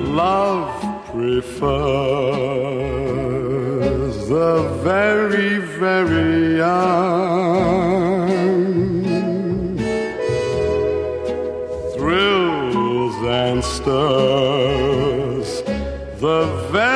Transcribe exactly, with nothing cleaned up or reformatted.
Love prefers the very, very young. Thrills and stirs the very